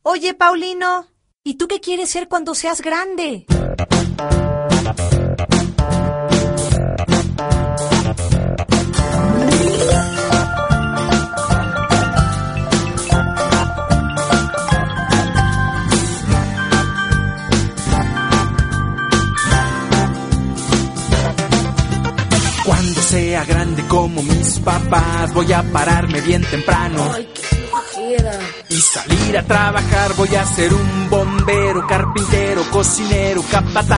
Oye, Paulino, ¿y tú qué quieres ser cuando seas grande? Cuando sea grande como mis papás, voy a pararme bien temprano. ¡Ay, qué flojera! Y salir a trabajar, voy a ser un bombero, carpintero, cocinero, capataz.